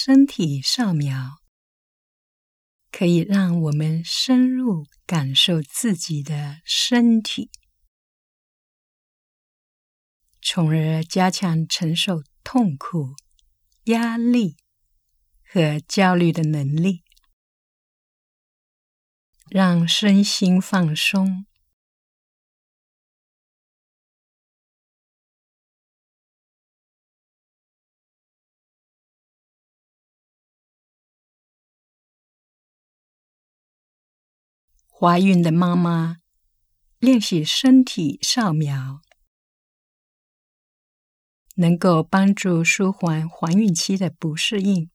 身体扫描，可以让我们深入感受自己的身体，从而加强承受痛苦、压力和焦虑的能力，让身心放松。怀孕的妈妈练习身体扫描，能够帮助舒缓怀孕期的不适应。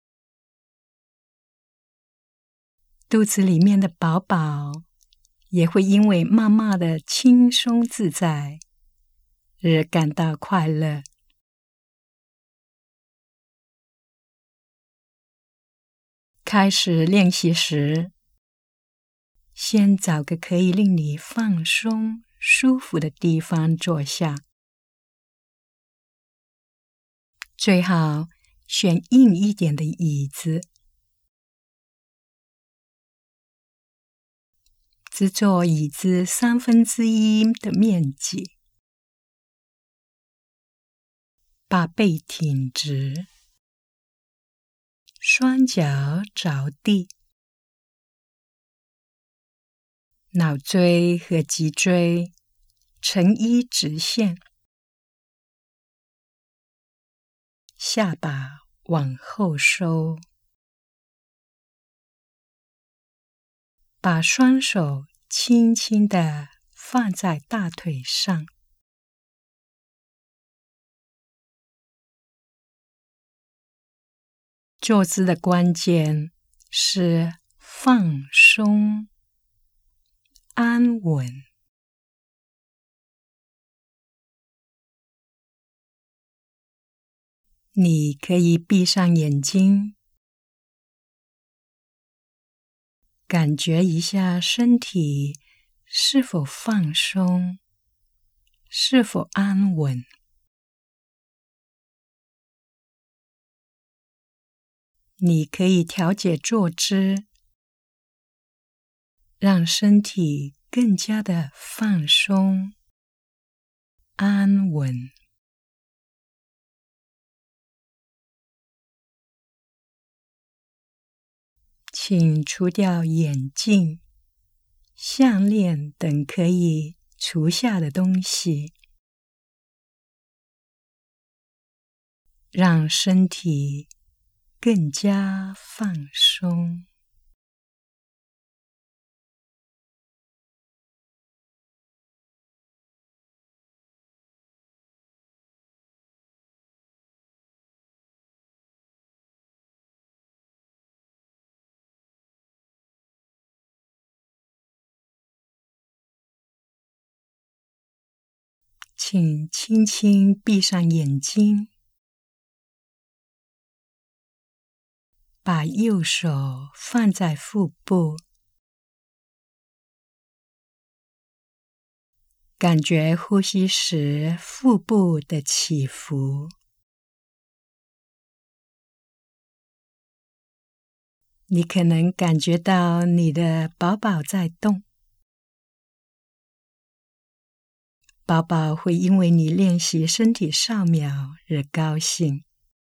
肚子里面的宝宝也会因为妈妈的轻松自在而感到快乐。开始练习时，先找个可以令你放松、舒服的地方坐下，最好选硬一点的椅子，只坐椅子1/3的面积，把背挺直，双脚着地，脑椎和脊椎成一直线，下巴往后收，把双手轻轻地放在大腿上，坐姿的关键是放松、安稳。你可以闭上眼睛，感觉一下身体是否放松，是否安稳。你可以调节坐姿，让身体更加的放松、安稳。请除掉眼镜、项链等可以除下的东西，让身体更加放松。请轻轻闭上眼睛，把右手放在腹部，感觉呼吸时腹部的起伏。你可能感觉到你的宝宝在动，宝宝会因为你练习身体扫描而高兴，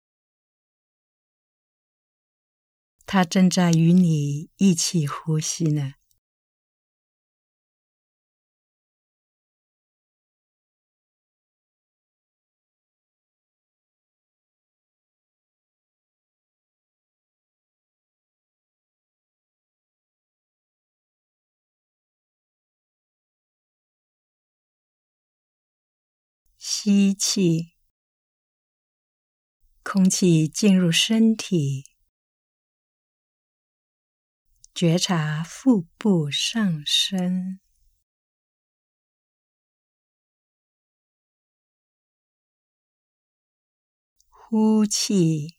他正在与你一起呼吸呢。吸气，空气进入身体，觉察腹部上升。呼气，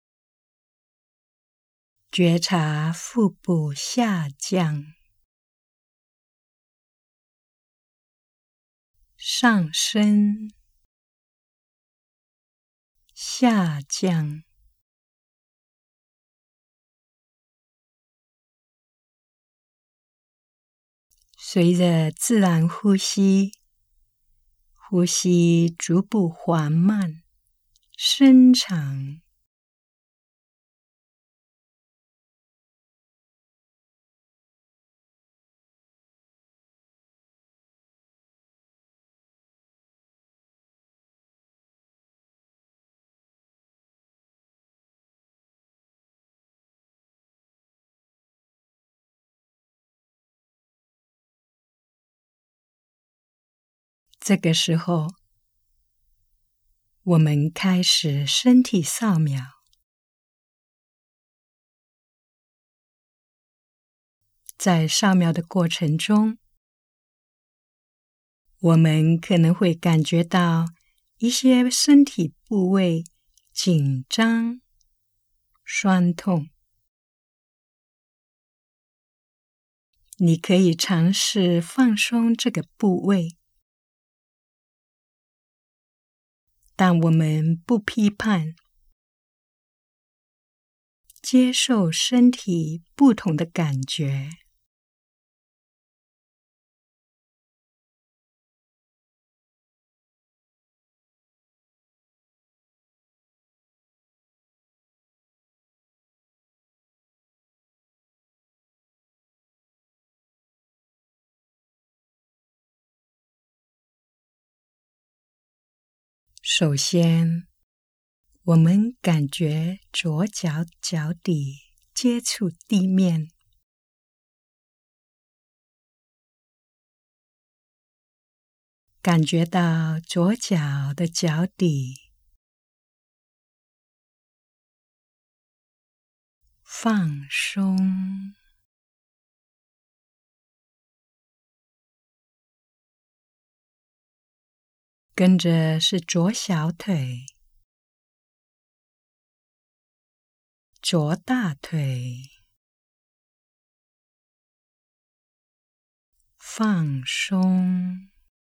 觉察腹部下降、上升、下降。 随着自然呼吸，呼吸逐步缓慢、深长。这个时候，我们开始身体扫描。在扫描的过程中，我们可能会感觉到一些身体部位紧张、酸痛。你可以尝试放松这个部位，但我们不批判，接受身体不同的感觉。首先，我们感觉左脚脚底接触地面，感觉到左脚的脚底放松。跟着是左小腿、左大腿，放松。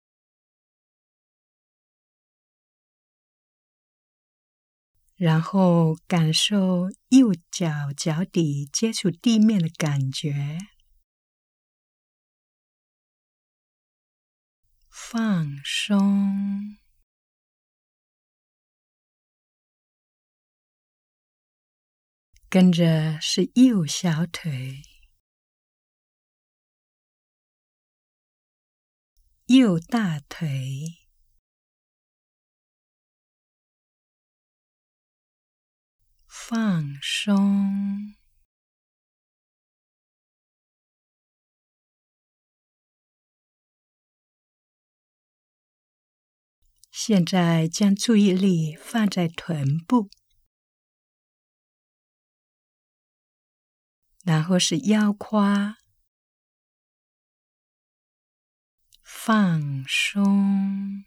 然后感受右脚脚底接触地面的感觉，放松。跟着是右小腿、右大腿，放松。现在将注意力放在臀部，然后是腰胯，放松。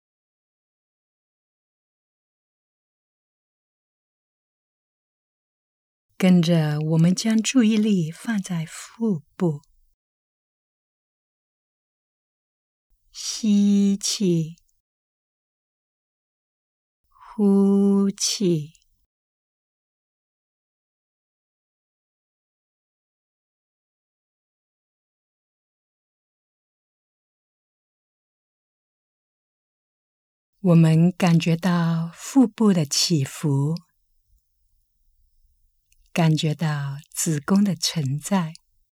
跟着我们将注意力放在腹部，吸气，呼气。我们感觉到腹部的起伏，感觉到子宫的存在，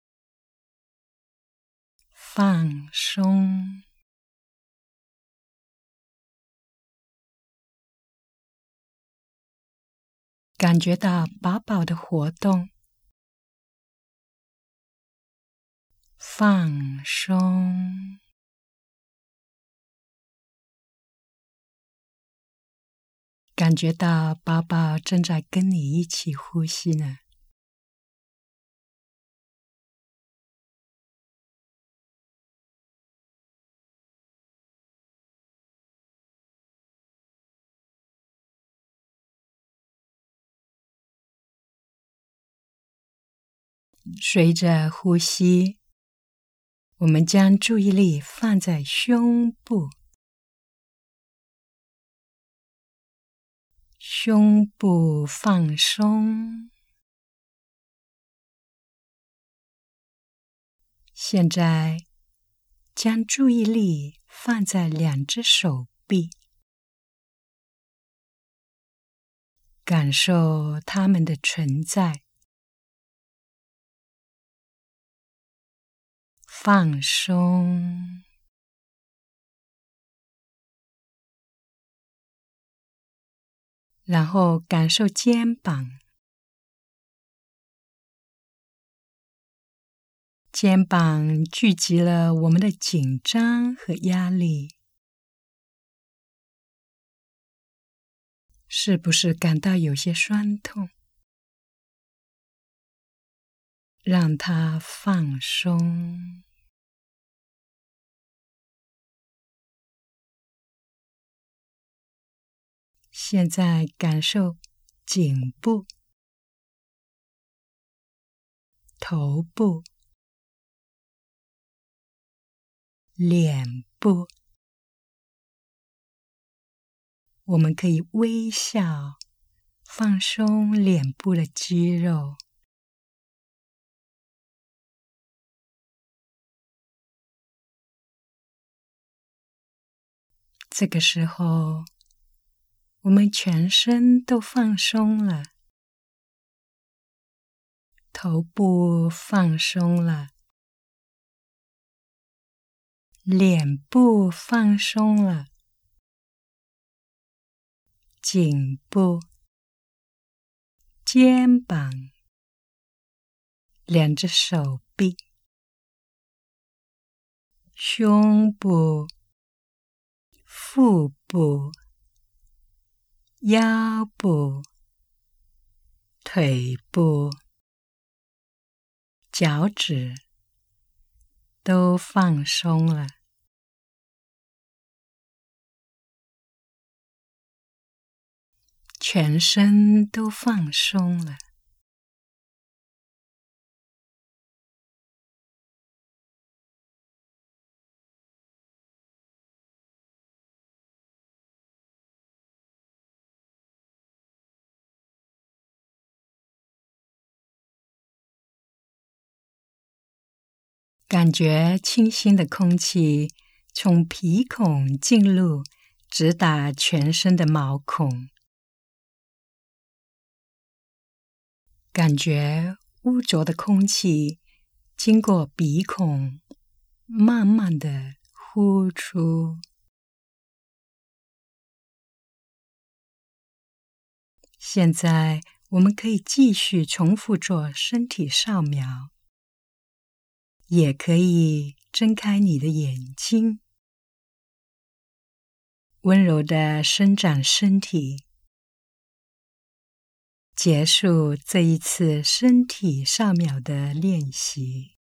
放松。感觉到宝宝的活动，放松。感觉到宝宝正在跟你一起呼吸呢。随着呼吸，我们将注意力放在胸部，胸部放松。现在将注意力放在2只手臂，感受它们的存在，放松，然后感受肩膀，肩膀聚集了我们的紧张和压力，是不是感到有些酸痛？让它放松。现在感受颈部、头部、脸部，我们可以微笑，放松脸部的肌肉。这个时候，我们全身都放松了，头部放松了，脸部放松了，颈部、肩膀、2只手臂、胸部、腹部、腰部、腿部、脚趾都放松了。全身都放松了。感觉清新的空气从鼻孔进入，直达全身的毛孔。感觉污浊的空气经过鼻孔，慢慢地呼出。现在我们可以继续重复做身体扫描，也可以睁开你的眼睛，温柔地伸展身体。结束这一次身体扫描的练习。